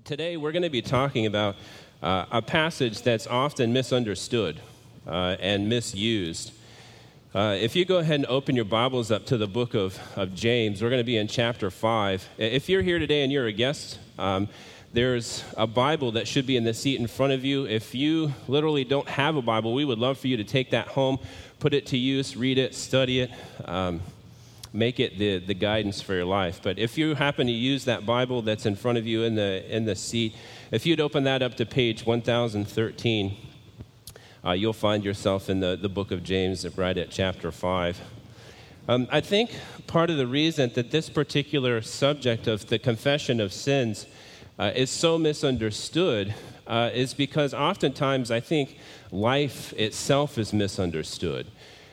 Today we're going to be talking about a passage that's often misunderstood and misused. If you go ahead and open your Bibles up to the book of James, we're going to be in chapter 5. If you're here today and you're a guest, there's a Bible that should be in the seat in front of you. If you literally don't have a Bible, we would love for you to take that home, put it to use, read it, study it, make it the guidance for your life. But if you happen to use that Bible that's in front of you in the seat, if you'd open that up to page 1013, you'll find yourself in the book of James right at chapter 5. I think part of the reason that this particular subject of the confession of sins is so misunderstood is because oftentimes I think life itself is misunderstood.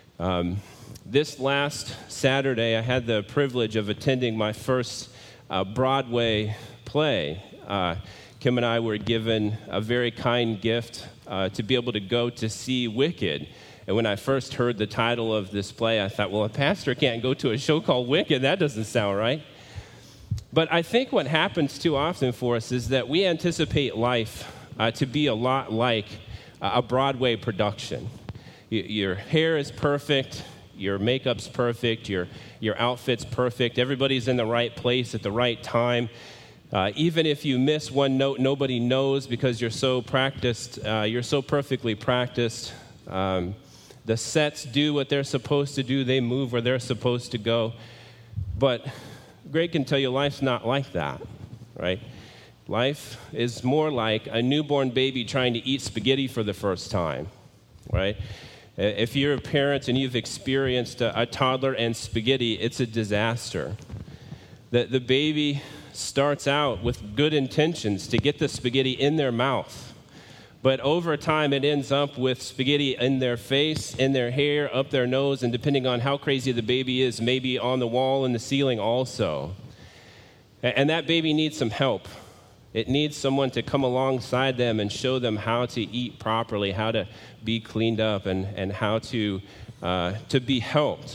This last Saturday, I had the privilege of attending my first Broadway play. Kim and I were given a very kind gift to be able to go to see Wicked. And when I first heard the title of this play, I thought, well, a pastor can't go to a show called Wicked. That doesn't sound right. But I think what happens too often for us is that we anticipate life to be a lot like a Broadway production. Your hair is perfect. Your makeup's perfect, your outfit's perfect, everybody's in the right place at the right time. Even if you miss one note, nobody knows because you're so practiced, you're so perfectly practiced. The sets do what they're supposed to do, they move where they're supposed to go. But Greg can tell you life's not like that, right? Life is more like a newborn baby trying to eat spaghetti for the first time, right? If you're a parent and you've experienced a toddler and spaghetti, it's a disaster. The baby starts out with good intentions to get the spaghetti in their mouth. But over time, it ends up with spaghetti in their face, in their hair, up their nose, and depending on how crazy the baby is, maybe on the wall and the ceiling also. And that baby needs some help. It needs someone to come alongside them and show them how to eat properly, how to be cleaned up, and how to be helped.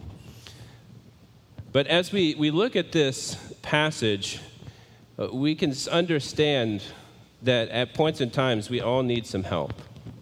But as we look at this passage, we can understand that at points in times we all need some help.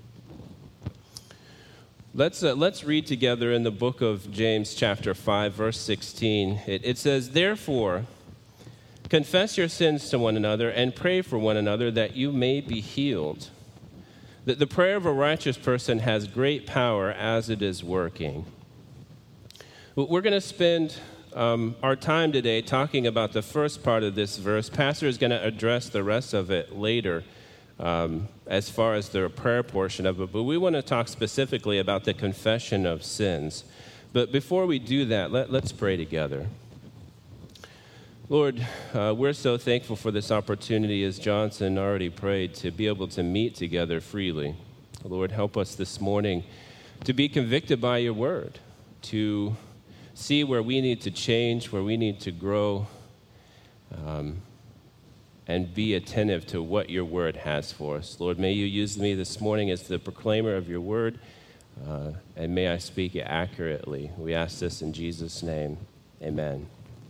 Let's read together in the book of James, chapter 5, verse 16. It says, "Therefore, confess your sins to one another and pray for one another that you may be healed. The prayer of a righteous person has great power as it is working." We're going to spend our time today talking about the first part of this verse. Pastor is going to address the rest of it later as far as the prayer portion of it. But we want to talk specifically about the confession of sins. But before we do that, let's pray together. Lord, we're so thankful for this opportunity, as Johnson already prayed, to be able to meet together freely. Lord, help us this morning to be convicted by your word, to see where we need to change, where we need to grow, and be attentive to what your word has for us. Lord, may you use me this morning as the proclaimer of your word, and may I speak it accurately. We ask this in Jesus' name. Amen.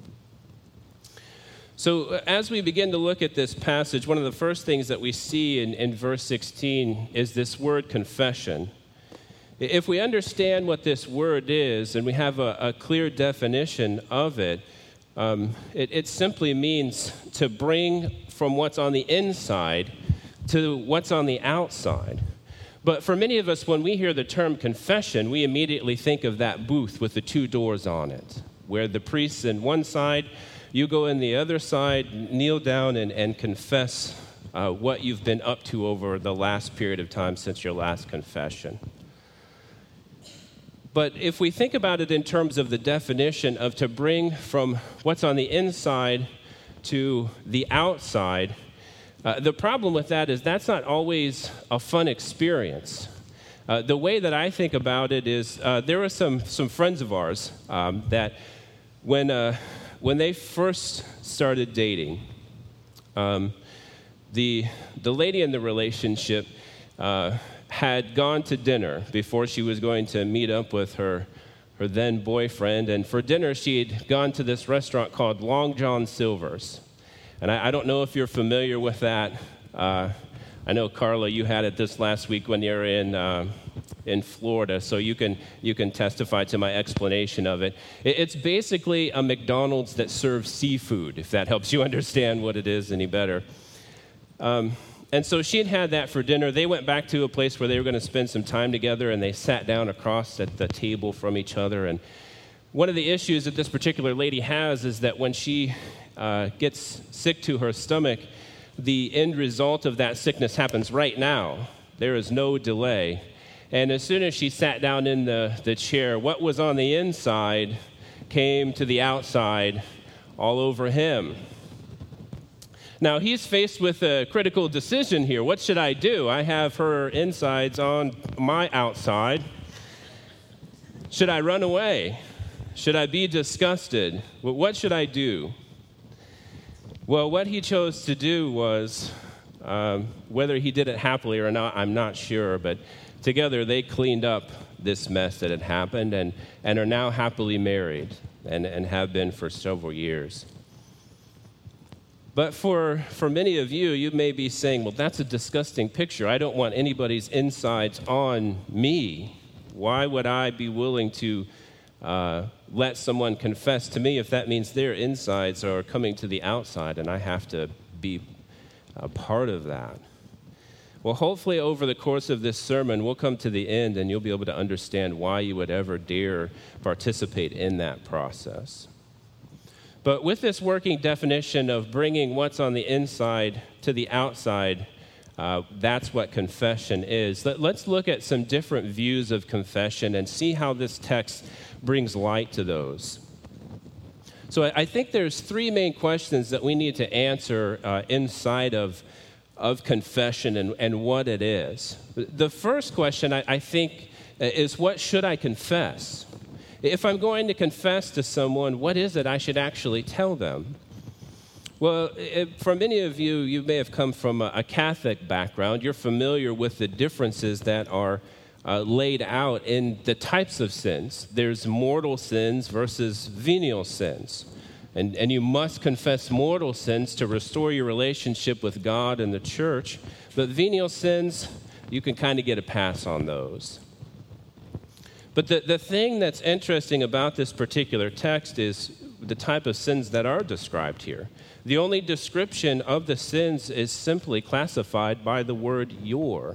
So as we begin to look at this passage, one of the first things that we see in verse 16 is this word confession. If we understand what this word is and we have a clear definition of it, it simply means to bring from what's on the inside to what's on the outside. But for many of us, when we hear the term confession, we immediately think of that booth with the two doors on it, where the priest's in one side, you go in the other side, kneel down and confess what you've been up to over the last period of time since your last confession. But if we think about it in terms of the definition of to bring from what's on the inside to the outside, the problem with that is that's not always a fun experience. The way that I think about it is there were some friends of ours that when they first started dating, the lady in the relationship had gone to dinner before she was going to meet up with her then boyfriend. And for dinner, she had gone to this restaurant called Long John Silver's. And I don't know if you're familiar with that. I know, Carla, you had it this last week when you were in Florida, so you can testify to my explanation of it. It's basically a McDonald's that serves seafood, if that helps you understand what it is any better. And so she had that for dinner. They went back to a place where they were going to spend some time together, and they sat down across at the table from each other. And one of the issues that this particular lady has is that when she gets sick to her stomach, the end result of that sickness happens right now. There is no delay. And as soon as she sat down in the chair, what was on the inside came to the outside all over him. Now, he's faced with a critical decision here. What should I do? I have her insides on my outside. Should I run away? Should I be disgusted? Well, what should I do? Well, what he chose to do was, whether he did it happily or not, I'm not sure, but together they cleaned up this mess that had happened and are now happily married and have been for several years. But for many of you, you may be saying, well, that's a disgusting picture. I don't want anybody's insides on me. Why would I be willing to let someone confess to me if that means their insides are coming to the outside and I have to be a part of that? Well, hopefully over the course of this sermon, we'll come to the end and you'll be able to understand why you would ever dare participate in that process. But with this working definition of bringing what's on the inside to the outside, that's what confession is. Let's look at some different views of confession and see how this text brings light to those. So I think there's three main questions that we need to answer inside of confession and what it is. The first question, I think, is what should I confess? If I'm going to confess to someone, what is it I should actually tell them? Well, for many of you, you may have come from a Catholic background. You're familiar with the differences that are laid out in the types of sins. There's mortal sins versus venial sins. And you must confess mortal sins to restore your relationship with God and the church. But venial sins, you can kind of get a pass on those. But the thing that's interesting about this particular text is the type of sins that are described here. The only description of the sins is simply classified by the word your.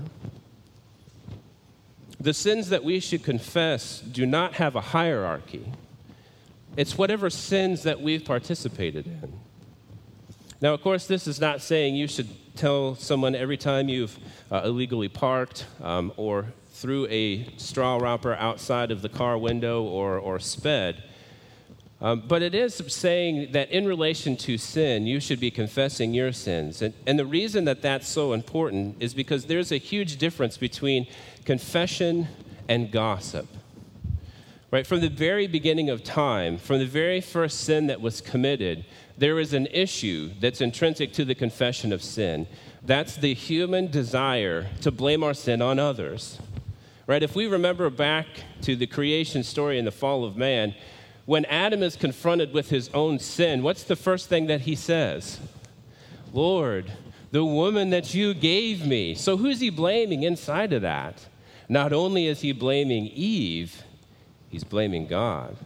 The sins that we should confess do not have a hierarchy. It's whatever sins that we've participated in. Now, of course, this is not saying you should tell someone every time you've illegally parked or threw a straw wrapper outside of the car window or sped. But it is saying that in relation to sin, you should be confessing your sins. And the reason that that's so important is because there's a huge difference between confession and gossip. Right? From the very beginning of time, from the very first sin that was committed, there is an issue that's intrinsic to the confession of sin. That's the human desire to blame our sin on others. Right? If we remember back to the creation story and the fall of man, when Adam is confronted with his own sin, what's the first thing that he says? Lord, the woman that you gave me. So who's he blaming inside of that? Not only is he blaming Eve, he's blaming God.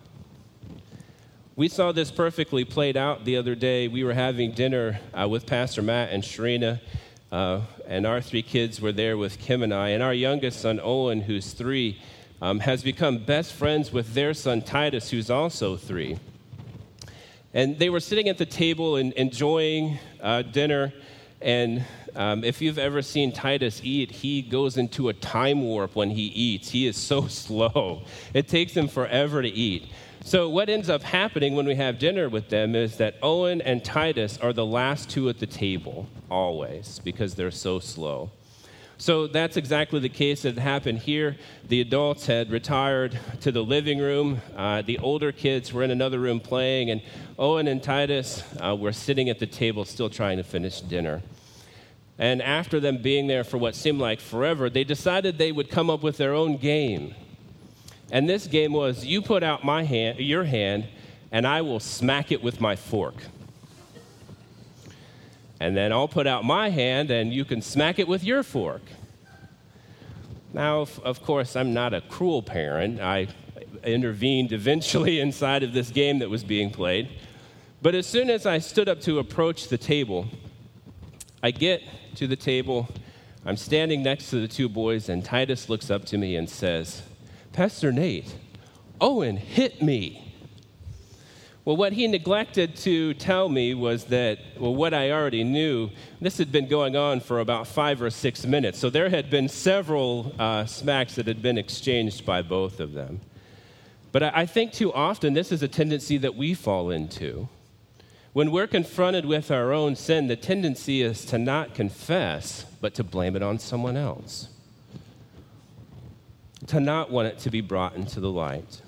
We saw this perfectly played out the other day. We were having dinner with Pastor Matt and Sharina, and our three kids were there with Kim and I. And our youngest son, Owen, who's 3, has become best friends with their son, Titus, who's also 3. And they were sitting at the table and enjoying dinner. And if you've ever seen Titus eat, he goes into a time warp when he eats. He is so slow. It takes him forever to eat. So what ends up happening when we have dinner with them is that Owen and Titus are the last 2 at the table, always, because they're so slow. So that's exactly the case that happened here. The adults had retired to the living room. The older kids were in another room playing, and Owen and Titus were sitting at the table still trying to finish dinner. And after them being there for what seemed like forever, they decided they would come up with their own game. And this game was, you put out your hand, and I will smack it with my fork. and then I'll put out my hand and you can smack it with your fork. Now, of course, I'm not a cruel parent. I intervened eventually inside of this game that was being played. But as soon as I stood up to approach the table, I get to the table, I'm standing next to the two boys, and Titus looks up to me and says, "Pastor Nate, Owen hit me." Well, what he neglected to tell me was that, what I already knew, this had been going on for about 5 or 6 minutes. So there had been several smacks that had been exchanged by both of them. But I think too often this is a tendency that we fall into. When we're confronted with our own sin, the tendency is to not confess, but to blame it on someone else. To not want it to be brought into the light.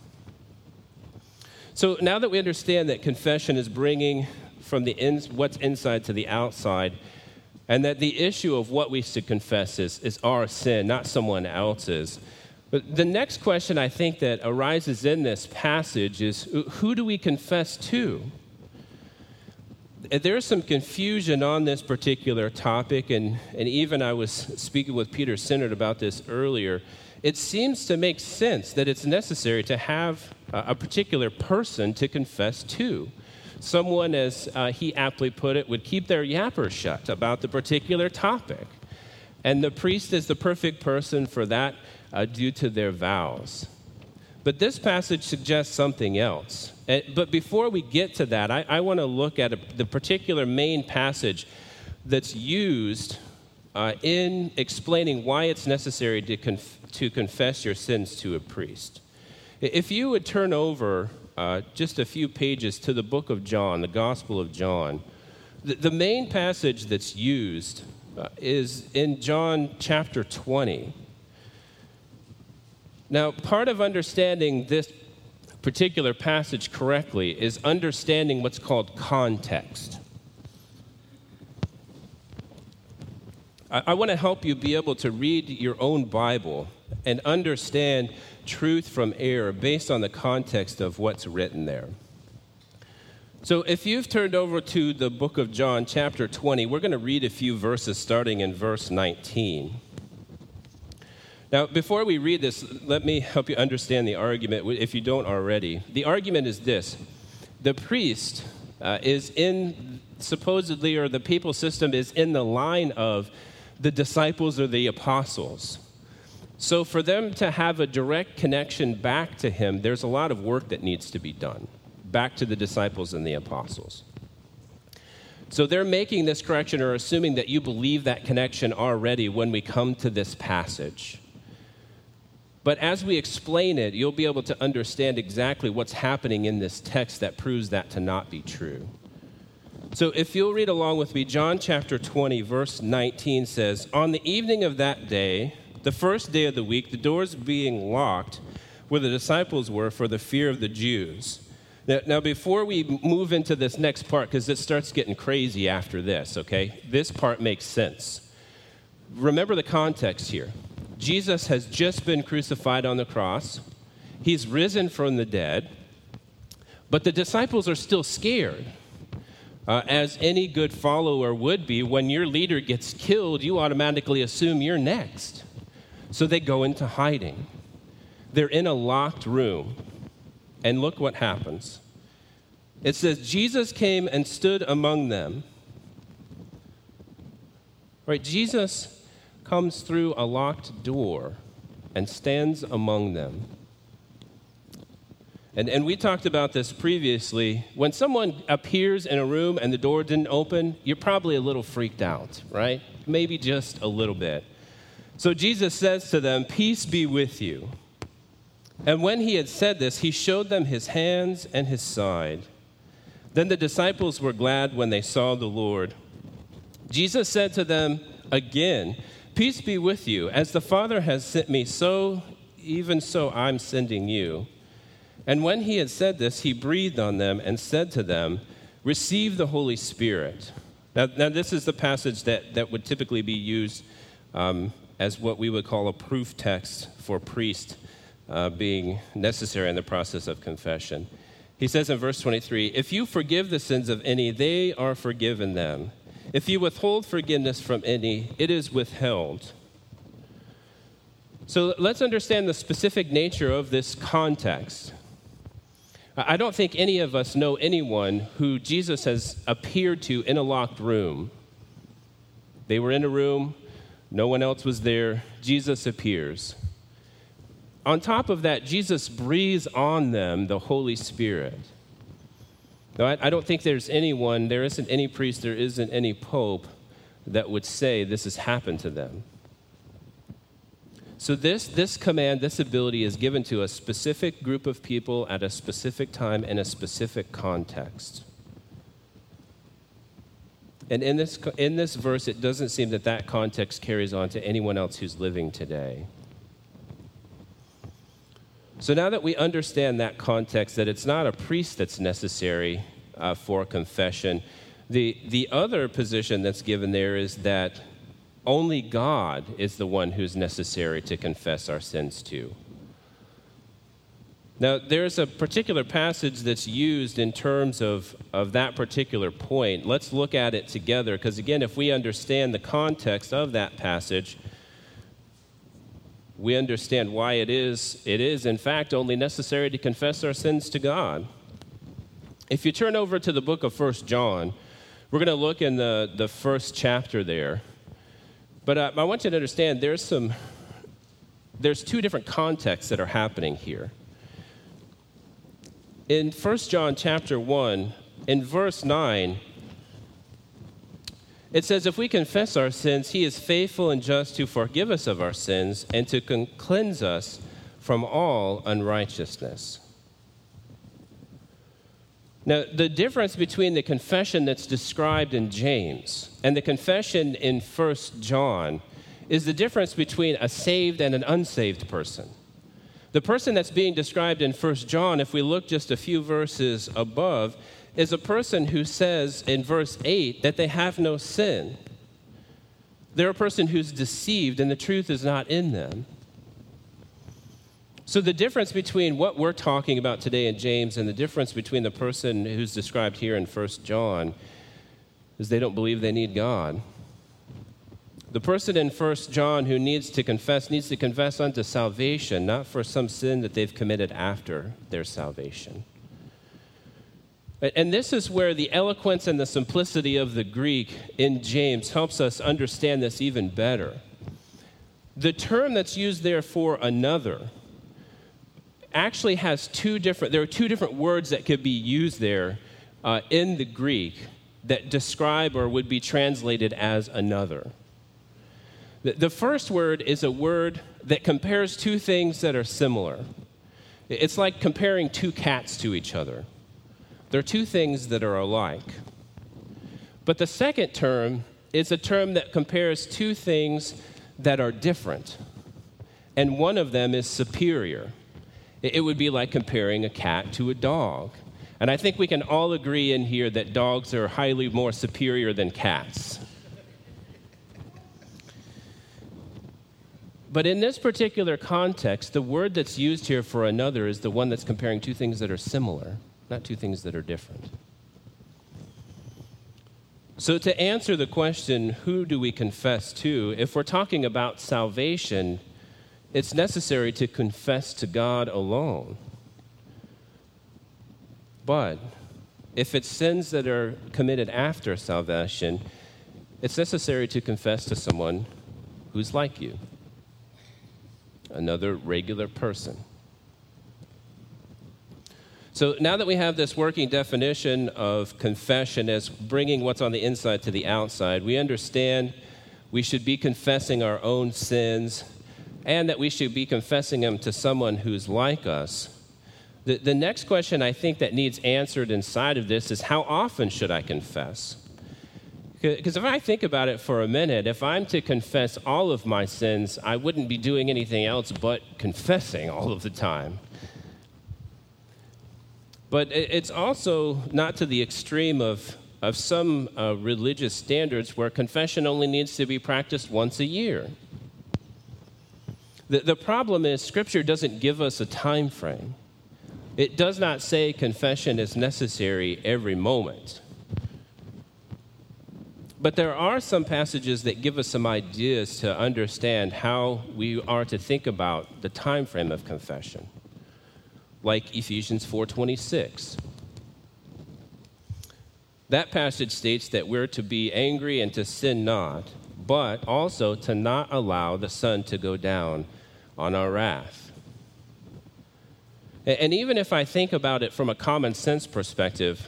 So now that we understand that confession is bringing from what's inside to the outside, and that the issue of what we should confess is our sin, not someone else's, but the next question I think that arises in this passage is, who do we confess to? There's some confusion on this particular topic, and even I was speaking with Peter Sinnert about this earlier. It seems to make sense that it's necessary to have a particular person to confess to. Someone, as he aptly put it, would keep their yapper shut about the particular topic. And the priest is the perfect person for that due to their vows. But this passage suggests something else. But before we get to that, I want to look at the particular main passage that's used in explaining why it's necessary to confess your sins to a priest. If you would turn over just a few pages to the book of John, the Gospel of John, the main passage that's used is in John chapter 20. Now, part of understanding this particular passage correctly is understanding what's called context. I want to help you be able to read your own Bible and understand truth from error based on the context of what's written there. So if you've turned over to the book of John, chapter 20, we're going to read a few verses starting in verse 19. Now, before we read this, let me help you understand the argument, if you don't already. The argument is this. The priest is supposedly, or the papal system is in the line of the disciples or the apostles. So for them to have a direct connection back to him, there's a lot of work that needs to be done, back to the disciples and the apostles. So they're making this correction or assuming that you believe that connection already when we come to this passage. But as we explain it, you'll be able to understand exactly what's happening in this text that proves that to not be true. So if you'll read along with me, John chapter 20, verse 19 says, "On the evening of that day, the first day of the week, the doors being locked where the disciples were for the fear of the Jews." Now before we move into this next part, because it starts getting crazy after this, okay? This part makes sense. Remember the context here. Jesus has just been crucified on the cross. He's risen from the dead. But the disciples are still scared. As any good follower would be, when your leader gets killed, you automatically assume you're next. So they go into hiding. They're in a locked room. And look what happens. It says, Jesus came and stood among them. Right, Jesus comes through a locked door and stands among them. And we talked about this previously. When someone appears in a room and the door didn't open, you're probably a little freaked out, right? Maybe just a little bit. So Jesus says to them, "Peace be with you." And when he had said this, he showed them his hands and his side. Then the disciples were glad when they saw the Lord. Jesus said to them again, "Peace be with you. As the Father has sent me, even so I'm sending you." And when he had said this, he breathed on them and said to them, "Receive the Holy Spirit." Now this is the passage that would typically be used as what we would call a proof text for priest being necessary in the process of confession. He says in verse 23, "If you forgive the sins of any, they are forgiven them. If you withhold forgiveness from any, it is withheld. So let's understand the specific nature of this context. I don't think any of us know anyone who Jesus has appeared to in a locked room. They were in a room, no one else was there, Jesus appears. On top of that, Jesus breathes on them the Holy Spirit. Now, I don't think there isn't any priest, there isn't any pope that would say this has happened to them. So this command, this ability is given to a specific group of people at a specific time in a specific context. And in this verse, it doesn't seem that context carries on to anyone else who's living today. So now that we understand that context, that it's not a priest that's necessary for confession, the other position that's given there is that only God is the one who's necessary to confess our sins to. Now, there's a particular passage that's used in terms of that particular point. Let's look at it together, because again, if we understand the context of that passage, we understand why it is in fact only necessary to confess our sins to God. If you turn over to the book of 1 John, we're going to look in the first chapter there. But I want you to understand there's two different contexts that are happening here. In 1 John chapter 1, in verse 9, it says, if we confess our sins, he is faithful and just to forgive us of our sins and to cleanse us from all unrighteousness. Now, the difference between the confession that's described in James and the confession in 1 John is the difference between a saved and an unsaved person. The person that's being described in 1 John, if we look just a few verses above, is a person who says in verse 8 that they have no sin. They're a person who's deceived and the truth is not in them. So the difference between what we're talking about today in James and the difference between the person who's described here in 1 John is they don't believe they need God. The person in 1 John who needs to confess unto salvation, not for some sin that they've committed after their salvation. And this is where the eloquence and the simplicity of the Greek in James helps us understand this even better. The term that's used there for another actually has there are two different words that could be used there in the Greek that describe or would be translated as another. The first word is a word that compares two things that are similar. It's like comparing two cats to each other. They're two things that are alike. But the second term is a term that compares two things that are different. And one of them is superior. It would be like comparing a cat to a dog. And I think we can all agree in here that dogs are highly more superior than cats. But in this particular context, the word that's used here for another is the one that's comparing two things that are similar, not two things that are different. So to answer the question, who do we confess to? If we're talking about salvation, it's necessary to confess to God alone. But if it's sins that are committed after salvation, it's necessary to confess to someone who's like you, another regular person. So now that we have this working definition of confession as bringing what's on the inside to the outside, we understand we should be confessing our own sins and that we should be confessing them to someone who's like us. The next question I think that needs answered inside of this is, how often should I confess? Because if I think about it for a minute, if I'm to confess all of my sins, I wouldn't be doing anything else but confessing all of the time. But it's also not to the extreme of some religious standards where confession only needs to be practiced once a year. The problem is Scripture doesn't give us a time frame. It does not say confession is necessary every moment. But there are some passages that give us some ideas to understand how we are to think about the time frame of confession, like Ephesians 4:26. That passage states that we're to be angry and to sin not, but also to not allow the sun to go down on our wrath. And even if I think about it from a common sense perspective,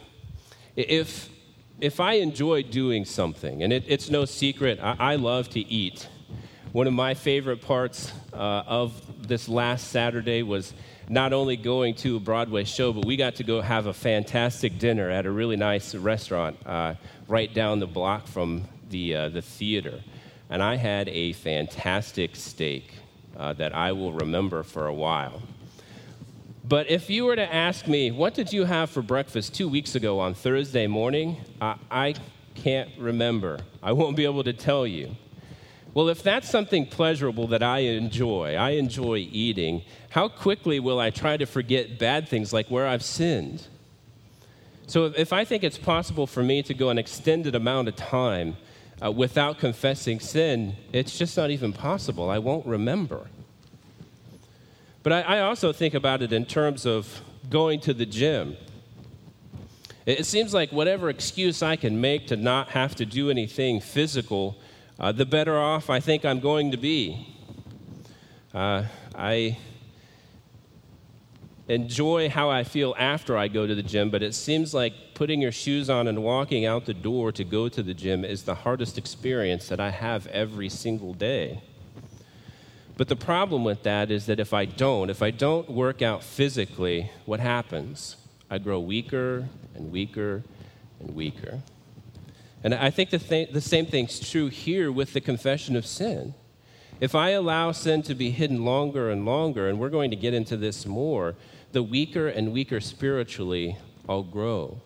if I enjoy doing something, and it's no secret, I love to eat. One of my favorite parts of this last Saturday was not only going to a Broadway show, but we got to go have a fantastic dinner at a really nice restaurant right down the block from the theater. And I had a fantastic steak that I will remember for a while. But if you were to ask me, what did you have for breakfast 2 weeks ago on Thursday morning? I can't remember. I won't be able to tell you. Well, if that's something pleasurable that I enjoy eating, how quickly will I try to forget bad things like where I've sinned? So if I think it's possible for me to go an extended amount of time without confessing sin, it's just not even possible. I won't remember. But I also think about it in terms of going to the gym. It seems like whatever excuse I can make to not have to do anything physical, the better off I think I'm going to be. I enjoy how I feel after I go to the gym, but it seems like putting your shoes on and walking out the door to go to the gym is the hardest experience that I have every single day. But the problem with that is that if I don't work out physically, what happens? I grow weaker and weaker and weaker. And I think the same thing's true here with the confession of sin. If I allow sin to be hidden longer and longer, and we're going to get into this more, the weaker and weaker spiritually I'll grow.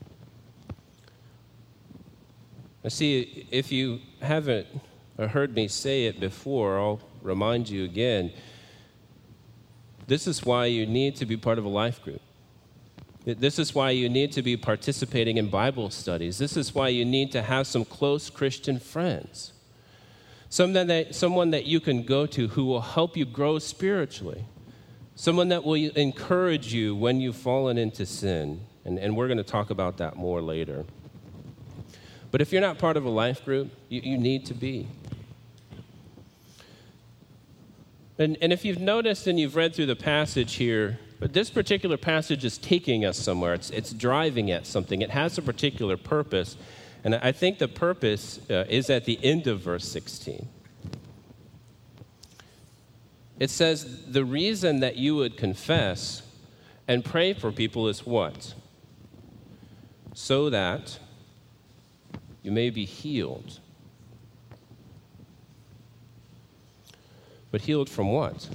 Now see, if you haven't heard me say it before, I'll remind you again, this is why you need to be part of a life group. This is why you need to be participating in Bible studies. This is why you need to have some close Christian friends. Someone that you can go to who will help you grow spiritually. Someone that will encourage you when you've fallen into sin. And we're going to talk about that more later. But if you're not part of a life group, you need to be. And if you've noticed and you've read through the passage here, but this particular passage is taking us somewhere. It's driving at something. It has a particular purpose. And I think the purpose is at the end of verse 16. It says, the reason that you would confess and pray for people is what? So that you may be healed. But healed from what?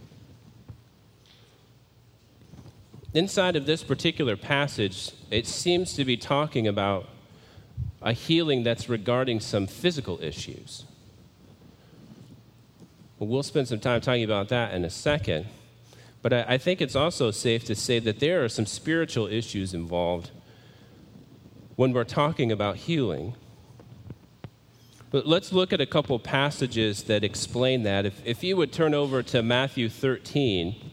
Inside of this particular passage, it seems to be talking about a healing that's regarding some physical issues. Well, we'll spend some time talking about that in a second. But I think it's also safe to say that there are some spiritual issues involved when we're talking about healing. But let's look at a couple passages that explain that. If you would turn over to Matthew 13.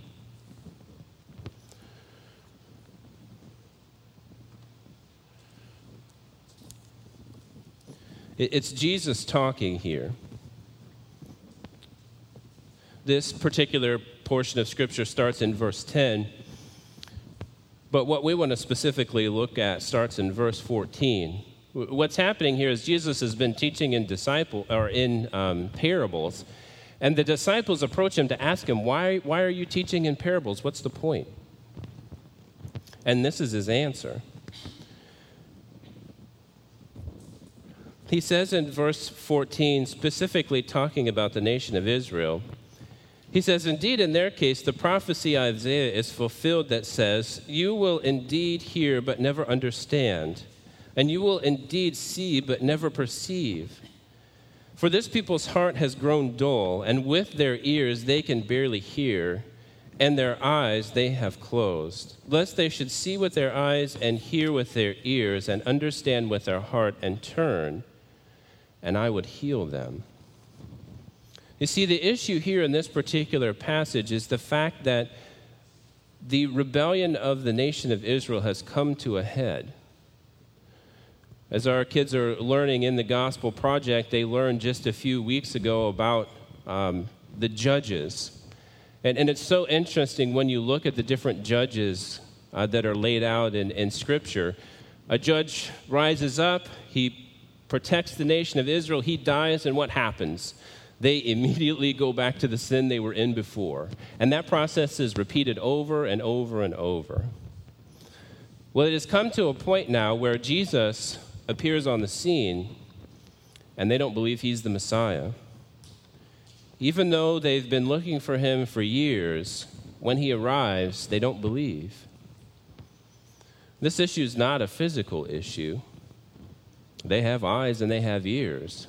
It's Jesus talking here. This particular portion of Scripture starts in verse 10. But what we want to specifically look at starts in verse 14. What's happening here is Jesus has been teaching in parables, and the disciples approach him to ask him, why are you teaching in parables? What's the point? And this is his answer. He says in verse 14, specifically talking about the nation of Israel, he says, indeed, in their case, the prophecy of Isaiah is fulfilled that says, you will indeed hear but never understand, and you will indeed see but never perceive. For this people's heart has grown dull, and with their ears they can barely hear, and their eyes they have closed, lest they should see with their eyes and hear with their ears and understand with their heart and turn, and I would heal them. You see, the issue here in this particular passage is the fact that the rebellion of the nation of Israel has come to a head. As our kids are learning in the Gospel Project, they learned just a few weeks ago about the judges. And it's so interesting when you look at the different judges that are laid out in Scripture. A judge rises up, he protects the nation of Israel, he dies, and what happens? They immediately go back to the sin they were in before. And that process is repeated over and over and over. Well, it has come to a point now where Jesus appears on the scene, and they don't believe he's the Messiah. Even though they've been looking for him for years, when he arrives, they don't believe. This issue is not a physical issue. They have eyes and they have ears,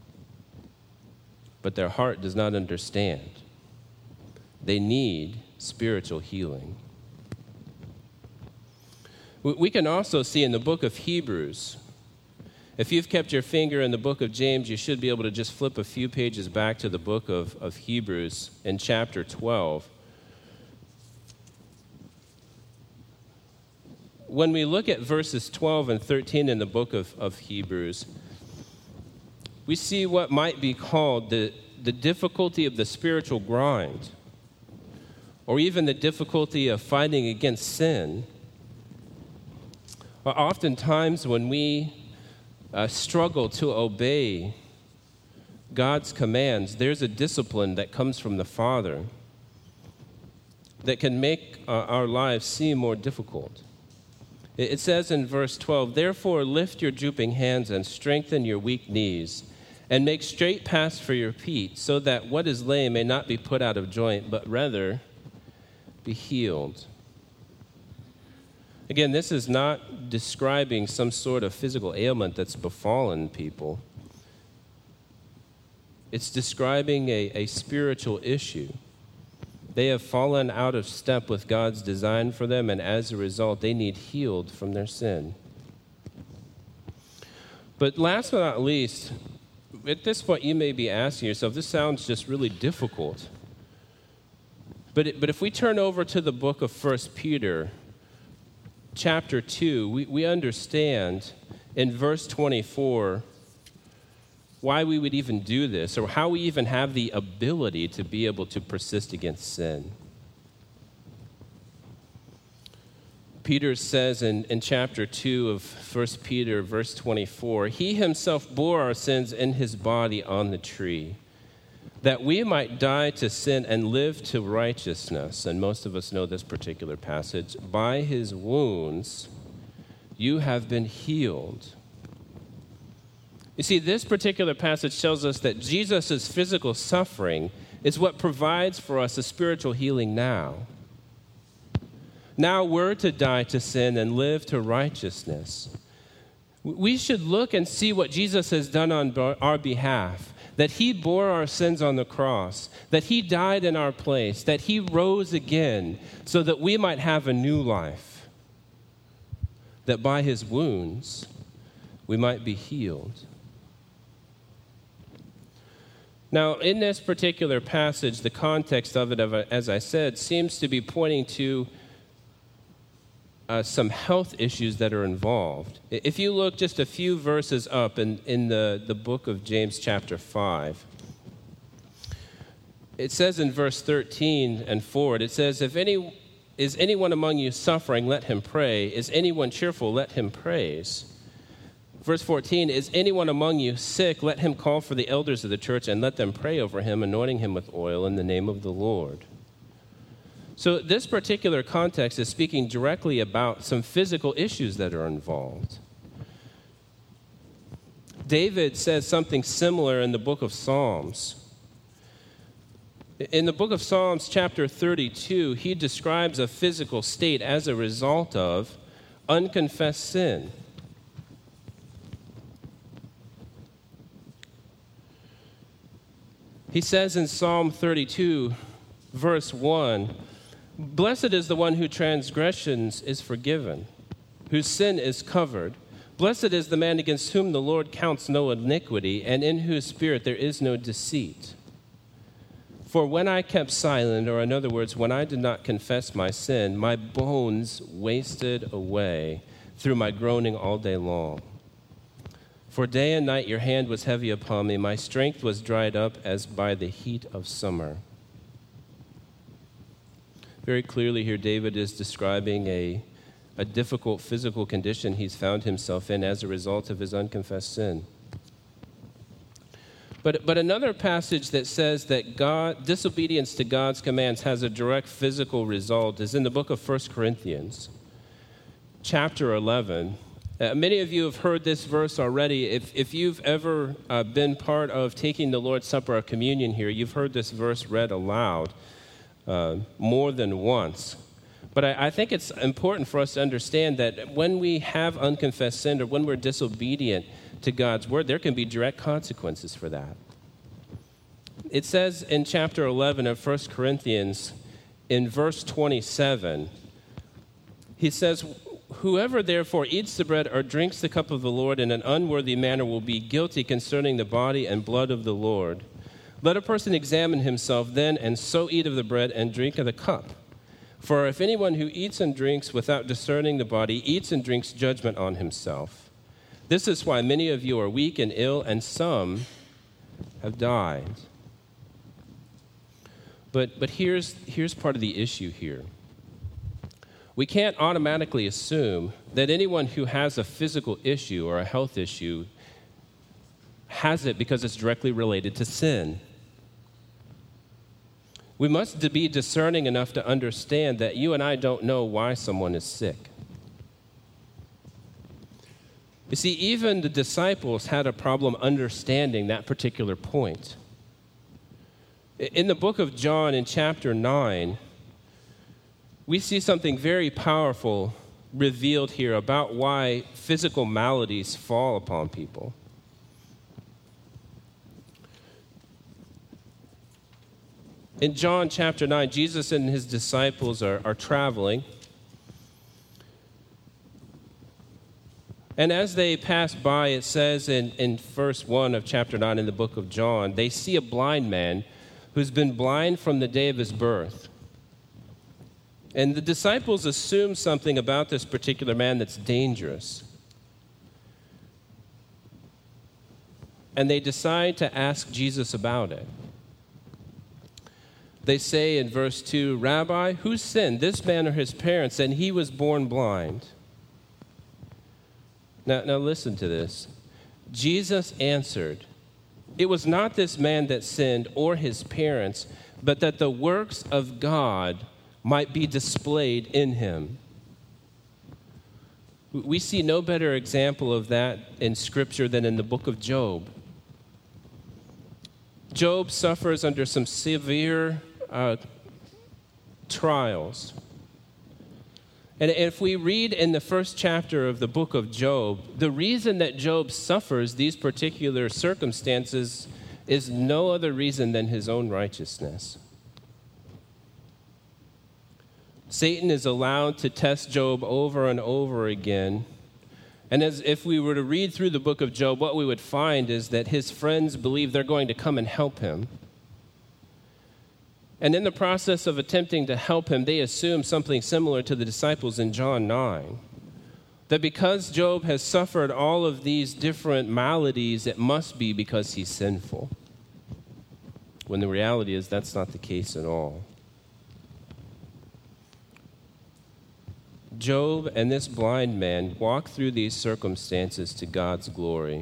but their heart does not understand. They need spiritual healing. We can also see in the book of Hebrews, if you've kept your finger in the book of James, you should be able to just flip a few pages back to the book of Hebrews in chapter 12. When we look at verses 12 and 13 in the book of Hebrews, we see what might be called the difficulty of the spiritual grind, or even the difficulty of fighting against sin. Oftentimes when we struggle to obey God's commands, there's a discipline that comes from the Father that can make our lives seem more difficult. It says in verse 12, "Therefore lift your drooping hands and strengthen your weak knees, and make straight paths for your feet, so that what is lame may not be put out of joint, but rather be healed." Again, this is not describing some sort of physical ailment that's befallen people. It's describing a spiritual issue. They have fallen out of step with God's design for them, and as a result, they need healed from their sin. But last but not least, at this point, you may be asking yourself, this sounds just really difficult. But if we turn over to the book of 1 Peter, chapter 2, we understand in verse 24 why we would even do this, or how we even have the ability to be able to persist against sin. Peter says in chapter 2 of 1 Peter, verse 24, "He himself bore our sins in his body on the tree, that we might die to sin and live to righteousness." And most of us know this particular passage. "By his wounds you have been healed." You see, this particular passage tells us that Jesus' physical suffering is what provides for us a spiritual healing now. Now we're to die to sin and live to righteousness. We should look and see what Jesus has done on our behalf, that he bore our sins on the cross, that he died in our place, that he rose again so that we might have a new life, that by his wounds we might be healed. Now, in this particular passage, the context of it, as I said, seems to be pointing to some health issues that are involved. If you look just a few verses up in the book of James chapter 5, it says in verse 13 and forward, it says, "Is anyone among you suffering? Let him pray. Is anyone cheerful? Let him praise." Verse 14, "Is anyone among you sick? Let him call for the elders of the church and let them pray over him, anointing him with oil in the name of the Lord." So this particular context is speaking directly about some physical issues that are involved. David says something similar in the book of Psalms. In the book of Psalms, chapter 32, he describes a physical state as a result of unconfessed sin. He says in Psalm 32, verse 1, "Blessed is the one whose transgressions is forgiven, whose sin is covered. Blessed is the man against whom the Lord counts no iniquity, and in whose spirit there is no deceit. For when I kept silent, or in other words, when I did not confess my sin, my bones wasted away through my groaning all day long. For day and night your hand was heavy upon me. My strength was dried up as by the heat of summer. Very clearly here, David is describing a difficult physical condition he's found himself in as a result of his unconfessed sin. But another passage that says that disobedience to God's commands has a direct physical result is in the book of 1 Corinthians, chapter 11. Many of you have heard this verse already. If you've ever been part of taking the Lord's Supper or communion here, you've heard this verse read aloud more than once. But I think it's important for us to understand that when we have unconfessed sin or when we're disobedient to God's word, there can be direct consequences for that. It says in chapter 11 of 1 Corinthians, in verse 27, he says, "Whoever therefore eats the bread or drinks the cup of the Lord in an unworthy manner will be guilty concerning the body and blood of the Lord. Let a person examine himself then, and so eat of the bread and drink of the cup. For if anyone who eats and drinks without discerning the body eats and drinks judgment on himself. This is why many of you are weak and ill, and some have died." But here's part of the issue here. We can't automatically assume that anyone who has a physical issue or a health issue has it because it's directly related to sin. We must be discerning enough to understand that you and I don't know why someone is sick. You see, even the disciples had a problem understanding that particular point. In the book of John, in chapter 9, we see something very powerful revealed here about why physical maladies fall upon people. In John chapter 9, Jesus and his disciples are traveling. And as they pass by, it says in verse 1 of chapter 9 in the book of John, they see a blind man who's been blind from the day of his birth. And the disciples assume something about this particular man that's dangerous. And they decide to ask Jesus about it. They say in verse 2, "Rabbi, who sinned, this man or his parents, and he was born blind?" Now listen to this. Jesus answered, "It was not this man that sinned or his parents, but that the works of God might be displayed in him." We see no better example of that in Scripture than in the book of Job. Job suffers under some severe trials. And if we read in the first chapter of the book of Job, the reason that Job suffers these particular circumstances is no other reason than his own righteousness. Satan is allowed to test Job over and over again. And as if we were to read through the book of Job, what we would find is that his friends believe they're going to come and help him. And in the process of attempting to help him, they assume something similar to the disciples in John 9. That because Job has suffered all of these different maladies, it must be because he's sinful. When the reality is that's not the case at all. Job and this blind man walk through these circumstances to God's glory.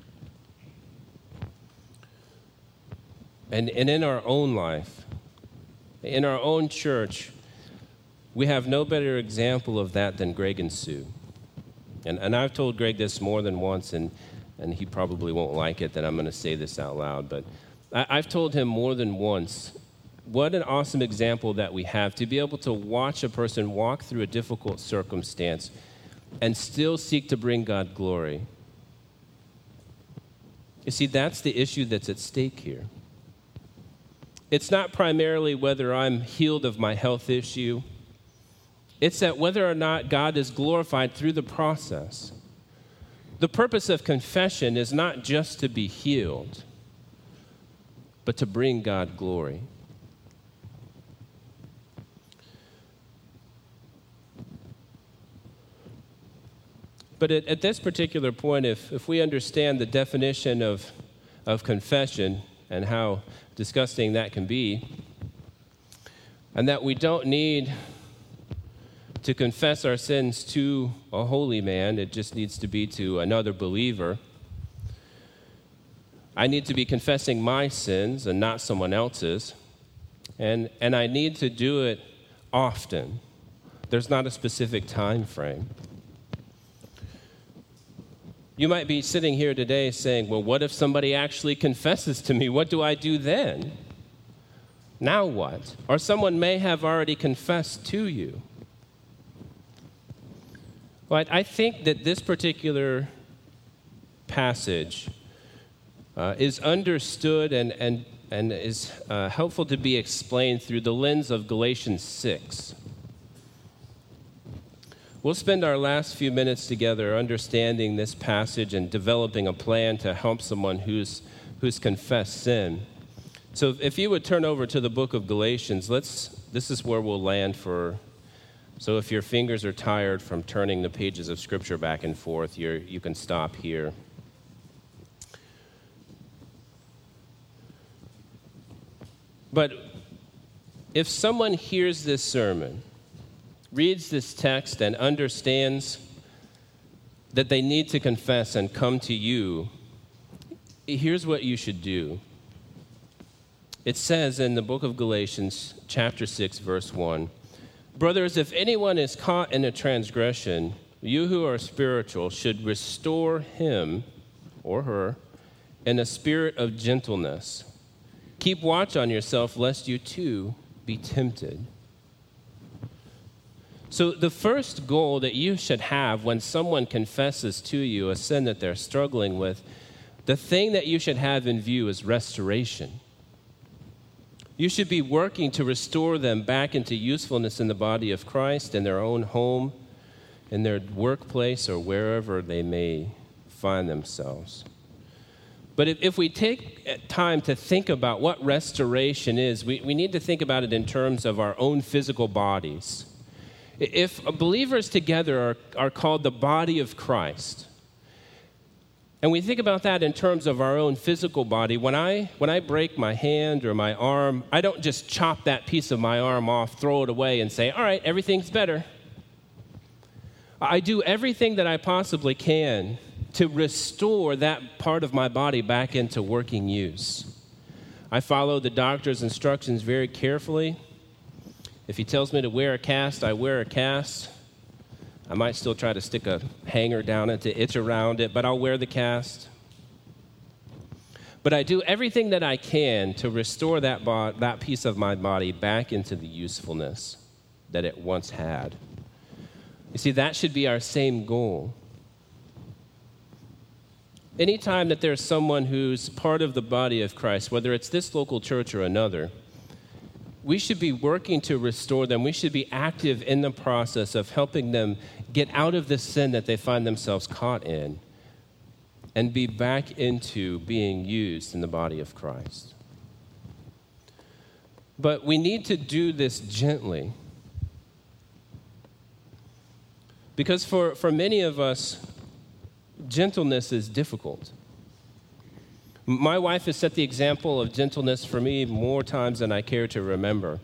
And in our own life, in our own church, we have no better example of that than Greg and Sue. And I've told Greg this more than once, and he probably won't like it that I'm going to say this out loud, but I've told him more than once what an awesome example that we have to be able to watch a person walk through a difficult circumstance and still seek to bring God glory. You see, that's the issue that's at stake here. It's not primarily whether I'm healed of my health issue. It's that whether or not God is glorified through the process. The purpose of confession is not just to be healed, but to bring God glory. But at this particular point, if we understand the definition of confession and how disgusting that can be, and that we don't need to confess our sins to a holy man, it just needs to be to another believer. I need to be confessing my sins and not someone else's, and I need to do it often. There's not a specific time frame. You might be sitting here today saying, well, what if somebody actually confesses to me? What do I do then? Now what? Or someone may have already confessed to you. Well, I think that this particular passage is understood and is helpful to be explained through the lens of Galatians 6. We'll spend our last few minutes together understanding this passage and developing a plan to help someone who's confessed sin. So if you would turn over to the book of Galatians, this is where we'll land for. So if your fingers are tired from turning the pages of Scripture back and forth, you can stop here. But if someone hears this sermon, reads this text, and understands that they need to confess and come to you, here's what you should do. It says in the book of Galatians, chapter 6, verse 1, "Brothers, if anyone is caught in a transgression, you who are spiritual should restore him or her in a spirit of gentleness. Keep watch on yourself, lest you too be tempted." So the first goal that you should have when someone confesses to you a sin that they're struggling with, the thing that you should have in view is restoration. You should be working to restore them back into usefulness in the body of Christ, in their own home, in their workplace, or wherever they may find themselves. But if we take time to think about what restoration is, we need to think about it in terms of our own physical bodies. If believers together are called the body of Christ, and we think about that in terms of our own physical body, when I break my hand or my arm, I don't just chop that piece of my arm off, throw it away, and say, all right, everything's better. I do everything that I possibly can to restore that part of my body back into working use. I follow the doctor's instructions very carefully. If he tells me to wear a cast, I wear a cast. I might still try to stick a hanger down it to itch around it, but I'll wear the cast. But I do everything that I can to restore that piece of my body back into the usefulness that it once had. You see, that should be our same goal. Anytime that there's someone who's part of the body of Christ, whether it's this local church or another, we should be working to restore them. We should be active in the process of helping them get out of the sin that they find themselves caught in and be back into being used in the body of Christ. But we need to do this gently, because for many of us, gentleness is difficult. My wife has set the example of gentleness for me more times than I care to remember.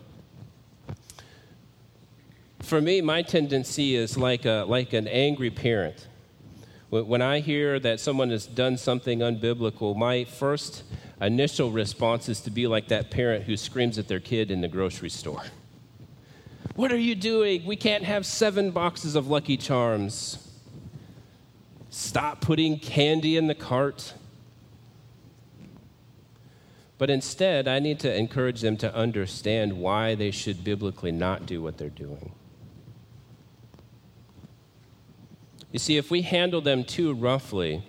For me, my tendency is like an angry parent. When I hear that someone has done something unbiblical, my first initial response is to be like that parent who screams at their kid in the grocery store. "What are you doing? We can't have 7 boxes of Lucky Charms. Stop putting candy in the cart." But instead, I need to encourage them to understand why they should biblically not do what they're doing. You see, if we handle them too roughly,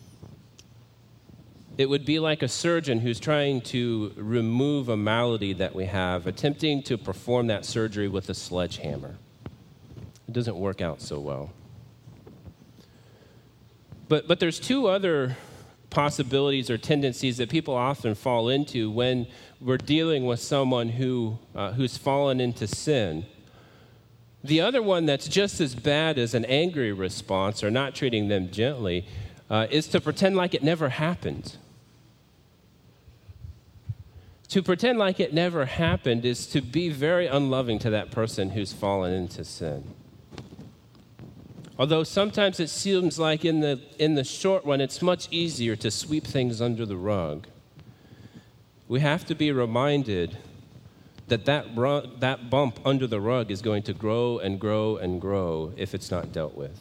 it would be like a surgeon who's trying to remove a malady that we have, attempting to perform that surgery with a sledgehammer. It doesn't work out so well. But there's two other possibilities or tendencies that people often fall into when we're dealing with someone who's fallen into sin. The other one that's just as bad as an angry response or not treating them gently is to pretend like it never happened. To pretend like it never happened is to be very unloving to that person who's fallen into sin. Although sometimes it seems like in the short run, it's much easier to sweep things under the rug. We have to be reminded that bump under the rug is going to grow and grow and grow if it's not dealt with.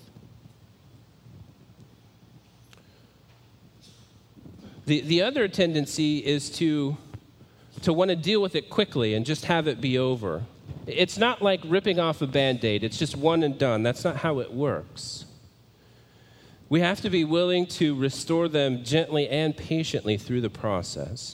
The other tendency is to want to deal with it quickly and just have it be over. It's not like ripping off a Band-Aid. It's just one and done. That's not how it works. We have to be willing to restore them gently and patiently through the process.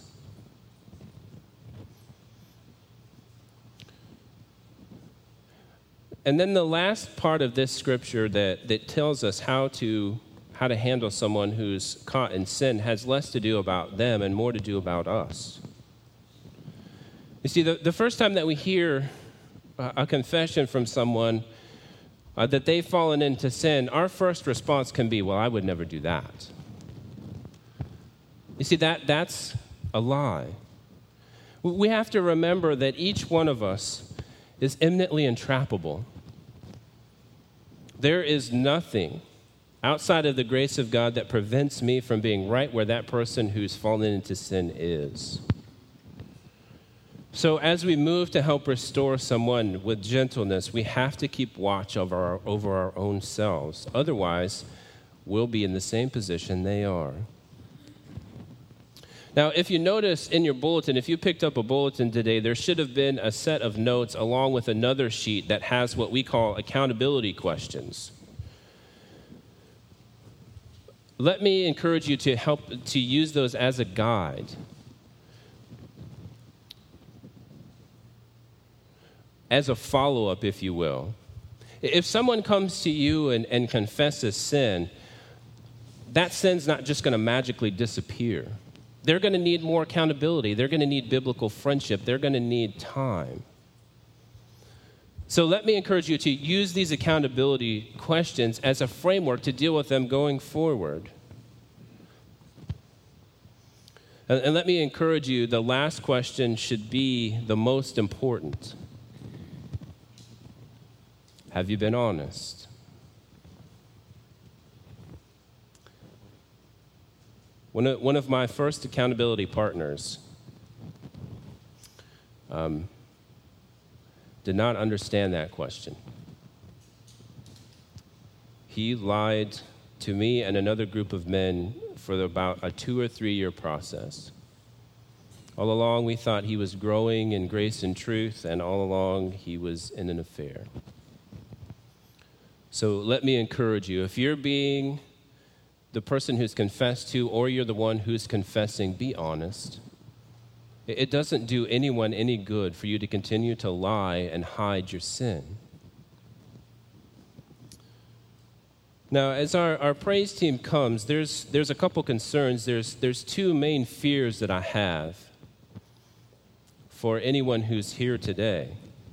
And then the last part of this scripture that tells us how to handle someone who's caught in sin has less to do about them and more to do about us. You see, the first time that we hear a confession from someone that they've fallen into sin, our first response can be, well, I would never do that. You see, that's a lie. We have to remember that each one of us is eminently entrappable. There is nothing outside of the grace of God that prevents me from being right where that person who's fallen into sin is. So as we move to help restore someone with gentleness, we have to keep watch over our own selves. Otherwise, we'll be in the same position they are. Now, if you notice in your bulletin, if you picked up a bulletin today, there should have been a set of notes along with another sheet that has what we call accountability questions. Let me encourage you to use those as a guide. As a follow-up, if you will. If someone comes to you and confesses sin, that sin's not just going to magically disappear. They're going to need more accountability. They're going to need biblical friendship. They're going to need time. So let me encourage you to use these accountability questions as a framework to deal with them going forward. And let me encourage you, the last question should be the most important. Have you been honest? One of my first accountability partners did not understand that question. He lied to me and another group of men for about a 2 or 3 year process. All along, we thought he was growing in grace and truth, and all along, he was in an affair. So let me encourage you, if you're being the person who's confessed to, or you're the one who's confessing, be honest. It doesn't do anyone any good for you to continue to lie and hide your sin. Now, as our praise team comes, there's a couple concerns. There's two main fears that I have for anyone who's here today.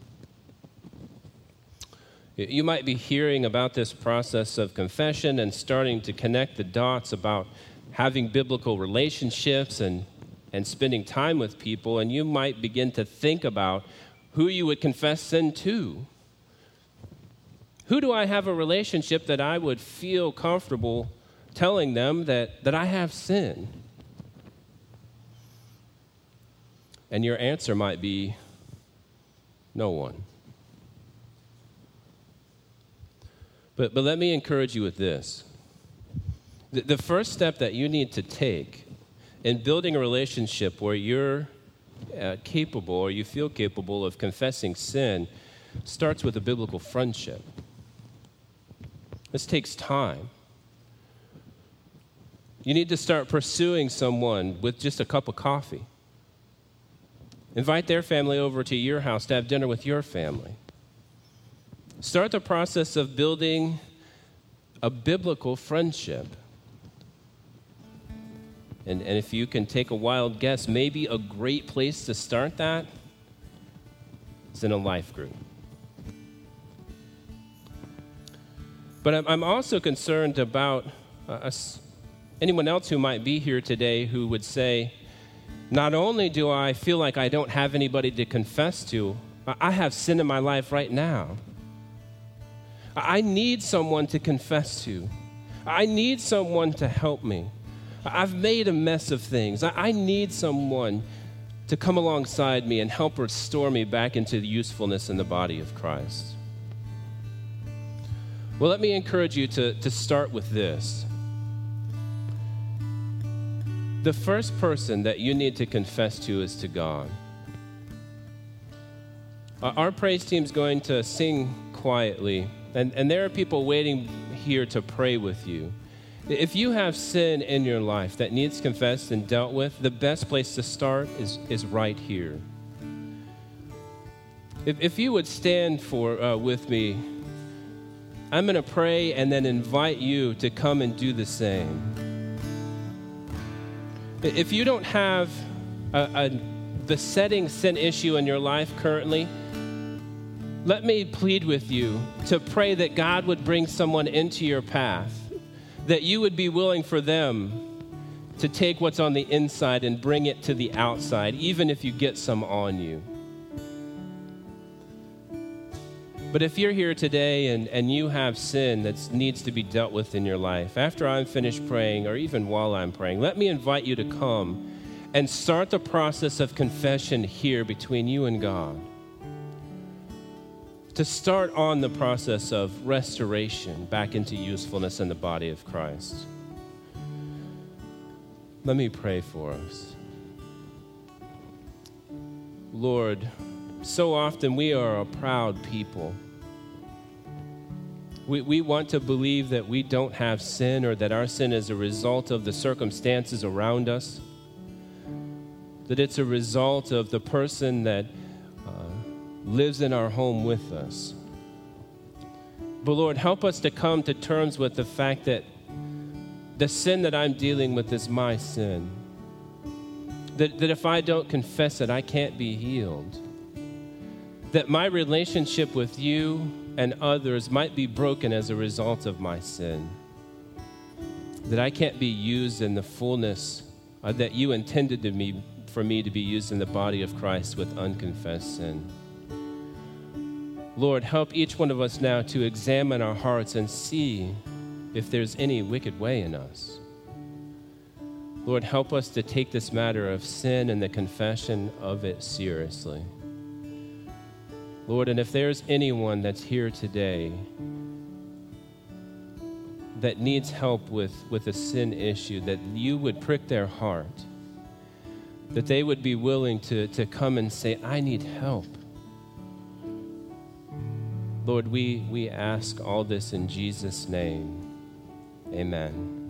You might be hearing about this process of confession and starting to connect the dots about having biblical relationships and spending time with people, and you might begin to think about who you would confess sin to. Who do I have a relationship that I would feel comfortable telling them that I have sin? And your answer might be, no one. But let me encourage you with this. The first step that you need to take in building a relationship where you're capable or you feel capable of confessing sin starts with a biblical friendship. This takes time. You need to start pursuing someone with just a cup of coffee. Invite their family over to your house to have dinner with your family. Start the process of building a biblical friendship. And if you can take a wild guess, maybe a great place to start that is in a life group. But I'm also concerned about anyone else who might be here today who would say, not only do I feel like I don't have anybody to confess to, I have sin in my life right now. I need someone to confess to. I need someone to help me. I've made a mess of things. I need someone to come alongside me and help restore me back into the usefulness in the body of Christ. Well, let me encourage you to start with this. The first person that you need to confess to is to God. Our praise team's going to sing quietly, and there are people waiting here to pray with you. If you have sin in your life that needs confessed and dealt with, the best place to start is right here. If you would stand with me, I'm going to pray and then invite you to come and do the same. If you don't have the besetting sin issue in your life currently, let me plead with you to pray that God would bring someone into your path, that you would be willing for them to take what's on the inside and bring it to the outside, even if you get some on you. But if you're here today and you have sin that needs to be dealt with in your life, after I'm finished praying or even while I'm praying, let me invite you to come and start the process of confession here between you and God. To start on the process of restoration back into usefulness in the body of Christ. Let me pray for us. Lord, so often we are a proud people. We want to believe that we don't have sin or that our sin is a result of the circumstances around us, that it's a result of the person that lives in our home with us. But Lord, help us to come to terms with the fact that the sin that I'm dealing with is my sin. That if I don't confess it, I can't be healed. That my relationship with you and others might be broken as a result of my sin. That I can't be used in the fullness that you intended for me to be used in the body of Christ with unconfessed sin. Lord, help each one of us now to examine our hearts and see if there's any wicked way in us. Lord, help us to take this matter of sin and the confession of it seriously. Lord, and if there's anyone that's here today that needs help with a sin issue, that you would prick their heart, that they would be willing to come and say, I need help. Lord, we ask all this in Jesus' name. Amen.